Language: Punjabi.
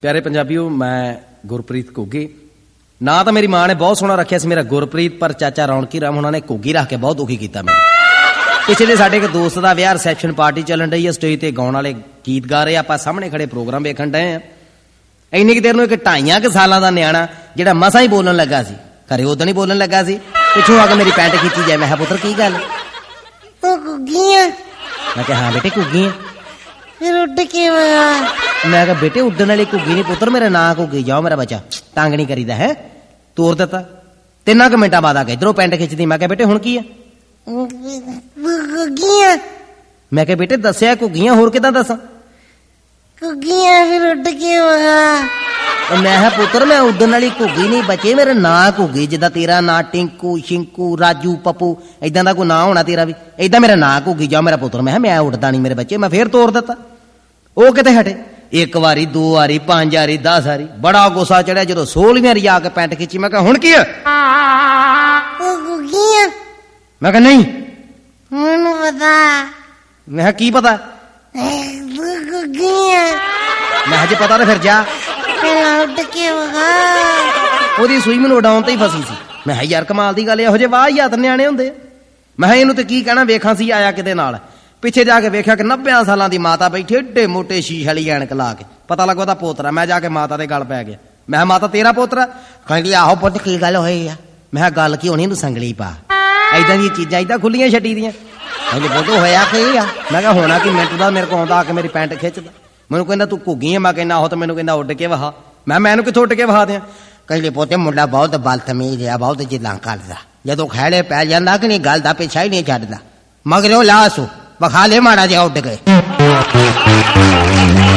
ਪਿਆਰੇ ਪੰਜਾਬੀਓ, ਮੈਂ ਗੁਰਪ੍ਰੀਤ ਘੁੱਗੀ। ਨਾਂ ਤਾਂ ਮੇਰੀ ਮਾਂ ਨੇ ਬਹੁਤ ਸੋਹਣਾ ਰੱਖਿਆ ਸੀ ਮੇਰਾ ਗੁਰਪ੍ਰੀਤ, ਪਰ ਚਾਚਾ ਰੌਣਕੀ ਰਾਮ ਉਹਨਾਂ ਨੇ ਘੁੱਗੀ ਰੱਖ ਕੇ ਬਹੁਤ ਦੁਖੀ ਕੀਤਾ ਮੈਨੂੰ। ਪਿਛਲੇ ਸਾਡੇ ਇੱਕ ਦੋਸਤ ਦਾ ਵਿਆਹ, ਰਿਸੈਪਸ਼ਨ ਪਾਰਟੀ ਚੱਲਣ ਡਈ ਹੈ, ਸਟੇਜ ਤੇ ਗਾਉਣ ਵਾਲੇ ਗੀਤ ਗਾ ਰਹੇ, ਆਪਾਂ ਸਾਹਮਣੇ ਖੜੇ ਪ੍ਰੋਗਰਾਮ ਵੇਖਣ ਡਏ ਆ। ਇੰਨੀ ਕੁ ਦੇਰ ਨੂੰ ਇੱਕ 2.5 ਸਾਲਾਂ ਦਾ ਨਿਆਣਾ ਜਿਹੜਾ ਮਸਾਂ ਹੀ ਬੋਲਣ ਲੱਗਾ ਸੀ, ਘਰੇ ਉਦੋਂ ਹੀ ਬੋਲਣ ਲੱਗਾ ਸੀ, ਪਿੱਛੋਂ ਆ ਕੇ ਮੇਰੀ ਪੈਂਟ ਖਿੱਚੀ ਜਾਏ। ਮੈਂ ਕਿਹਾ ਪੁੱਤਰ ਕੀ ਗੱਲ? ਉਹ ਘੁੱਗੀ ਆ। ਮੈਂ ਕਿਹਾ ਹਾਂ ਬੇਟੇ ਘੁੱਗੀ ਆ। ਫਿਰ ਉੱਡ ਕੇ ਆਇਆ। ਮੈਂ ਕਿਹਾ ਬੇਟੇ ਉੱਡਣ ਵਾਲੀ ਘੁੱਗੀ ਨਹੀਂ ਪੁੱਤਰ, ਮੇਰਾ ਨਾਂ ਘੁੱਗੀ। ਜਾਓ ਮੇਰਾ ਬੱਚਾ, ਤੰਗ ਨਹੀਂ ਕਰੀਦਾ ਹੈ। ਤੋਰ ਦਿੱਤਾ। 3 ਮਿੰਟਾਂ ਬਾਅਦ ਆ ਕੇ ਇੱਧਰੋਂ ਪੈਂਟ ਖਿੱਚਦੀ। ਮੈਂ ਕਿਹਾ ਬੇਟੇ ਹੁਣ ਕੀ ਆ? ਘੁੱਗੀ ਆ। ਮੈਂ ਕਿਹਾ ਬੇਟੇ ਦੱਸਿਆ ਘੁੱਗੀਆਂ, ਹੋਰ ਕਿੱਦਾਂ ਦੱਸਾਂ? ਘੁੱਗੀ ਆ। ਫਿਰ ਉੱਡ ਕੇ ਆਇਆ। ਮੈਂ ਕਿਹਾ ਪੁੱਤਰ ਮੈਂ ਉੱਡਣ ਵਾਲੀ ਘੁੱਗੀ ਨਹੀਂ ਬੱਚੇ, ਮੇਰਾ ਨਾਂ ਘੁੱਗੀ। ਜਿੱਦਾਂ ਤੇਰਾ ਨਾਂ ਟਿੰਕੂ, ਸ਼ਿੰਕੂ, ਰਾਜੂ, ਪੱਪੂ, ਏਦਾਂ ਦਾ ਕੋਈ ਨਾਂ ਹੋਣਾ ਤੇਰਾ ਵੀ, ਏਦਾਂ ਮੇਰਾ ਨਾਂ ਘੁੱਗੀ। ਜਾਓ ਮੇਰਾ ਪੁੱਤਰ। ਮੈਂ ਕਿਹਾ ਮੈਂ ਉੱਡਦਾ ਨਹੀਂ ਮੇਰੇ ਬੱਚੇ। ਮੈਂ ਫੇਰ ਤੋਰ ਦਿੱਤਾ। ਉਹ ਕਿਤੇ ਹਟੇ। 1 ਵਾਰੀ 2 ਵਾਰੀ 5 ਵਾਰੀ 10 ਵਾਰੀ ਬੜਾ ਗੁੱਸਾ ਚੜਿਆ। ਜਦੋਂ 16ਵੀਂ ਵਾਰੀ ਆ ਕੇ ਪੈਂਟ ਖਿੱਚੀ, ਮੈਂ ਕਿਹਾ ਹੁਣ ਕੀ ਆ? ਉਹ ਘੁੱਗੀ ਆ। ਮੈਂ ਕਿਹਾ ਨਹੀਂ। ਮੈਨੂੰ ਪਤਾ। ਮੈਂ ਕਿਹਾ ਕੀ ਪਤਾ? ਤੂੰ ਘੁੱਗੀ ਆ। ਮੈਂ ਕਿਹਾ ਜੇ ਪਤਾ ਤਾਂ ਫਿਰ ਜਾ। ਪਹਿਲਾਂ ਉੱਡ ਕੇ ਵਗਾ। ਉਹਦੀ ਸੂਈ ਮੈਨੂੰ ਉਡਾਉਣ ਤੇ ਹੀ ਫਸੀ ਸੀ। ਮੈਂ ਕਿਹਾ ਯਾਰ ਕਮਾਲ ਦੀ ਗੱਲ, ਇਹੋ ਜਿਹੇ ਵਾਹ ਯਾਦ ਨਿਆਣੇ ਹੁੰਦੇ। ਮੈਂ ਕਿਹਾ ਇਹਨੂੰ ਤੇ ਕੀ ਕਹਿਣਾ, ਵੇਖਾਂ ਸੀ ਆਇਆ ਕਿਤੇ ਨਾਲ। ਪਿੱਛੇ ਜਾ ਕੇ ਵੇਖਿਆ ਕਿ 90 ਸਾਲਾਂ ਦੀ ਮਾਤਾ ਬੈਠੀ, ਏਡੇ ਮੋਟੇ ਸ਼ੀਸ਼ ਵਾਲੀ ਐਨਕ ਲਾ ਕੇ। ਪਤਾ ਲੱਗਾ ਉਹਦਾ ਪੋਤਰਾ। ਮੈਂ ਜਾ ਕੇ ਮਾਤਾ ਦੇ ਗਲ ਪੈ ਗਿਆ। ਮੈਂ ਕਿਹਾ ਮਾਤਾ ਤੇਰਾ ਪੋਤਰਾ? ਕਹਿੰਦੀ ਆਹੋ ਪੁੱਤ, ਕੀ ਗੱਲ ਹੋਈ ਆ? ਮੈਂ ਕਿਹਾ ਗੱਲ ਕੀ ਹੋਣੀ, ਇਹਨੂੰ ਸੰਗਲੀ ਪਾ। ਏਦਾਂ ਦੀਆਂ ਚੀਜ਼ਾਂ ਏਦਾਂ ਖੁੱਲੀਆਂ ਛੱਡੀ ਦੀਆਂ। ਕਹਿੰਦੀ ਪੁੱਤ ਹੋਇਆ ਕੀ ਆ? ਮੈਂ ਕਿਹਾ ਹੋਣਾ ਕਿ ਮਿੰਟ ਦਾ ਮੇਰੇ ਕੋਲ ਆਉਂਦਾ ਆ ਕੇ ਮੇਰੀ ਪੈਂਟ ਖਿੱਚਦਾ। ਮੈਨੂੰ ਕਹਿੰਦਾ ਤੂੰ ਘੁੱਗੀ ਆ। ਮੈਂ ਕਹਿੰਦਾ ਆਹੋ। ਤਾਂ ਮੈਨੂੰ ਕਹਿੰਦਾ ਉੱਡ ਕੇ ਵਹਾ। ਮੈਨੂੰ ਕਿੱਥੋਂ ਉੱਡ ਕੇ ਵਹਾ ਦਿਆਂ? ਕਹਿੰਦੇ ਪੋਤੇ ਮੁੰਡਾ ਬਹੁਤ ਬਦਤਮੀਜ਼ ਆ, ਬਹੁਤ ਜਿੱਦਾਂ ਕਰਦਾ। ਜਦੋਂ ਖੈੜੇ ਪੈ ਜਾਂਦਾ ਕਿ ਨਹੀਂ, ਗੱਲ ਦਾ ਪਿੱਛਾ ਹੀ ਨਹੀਂ ਛੱਡਦਾ। ਮਗਰੋਂ ਲਾਸੂ ਵਖਾ ਲੈ ਮਾੜਾ ਜਿਹਾ ਉੱਡ ਗਏ।